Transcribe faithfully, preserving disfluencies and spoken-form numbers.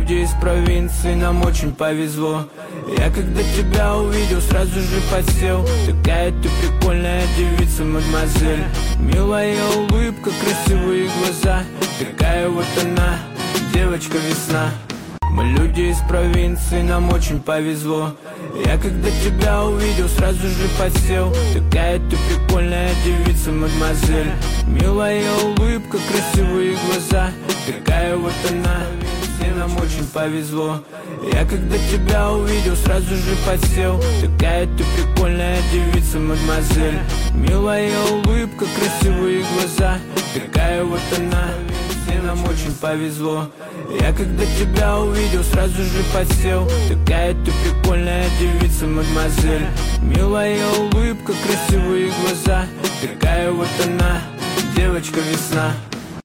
люди из провинции, нам очень повезло. Я когда тебя увидел, сразу же подсел. Такая ты прикольная девица, мадемуазель. Милая улыбка, красивые глаза. Такая вот она, девочка весна. Мы люди из провинции, нам очень повезло. Я когда тебя увидел, сразу же подсел. Такая ты прикольная девица, мадемуазель. Милая улыбка, красивые глаза. Такая вот она, нам очень повезло. Я когда тебя увидел, сразу же подсел. Такая ты прикольная девица, мадемуазель. Милая улыбка, красивые глаза. Такая вот она, нам очень повезло. Я когда тебя увидел, сразу же подсел. Такая ты прикольная девица, мадемуазель. Милая улыбка, красивые глаза. Такая вот она, девочка весна.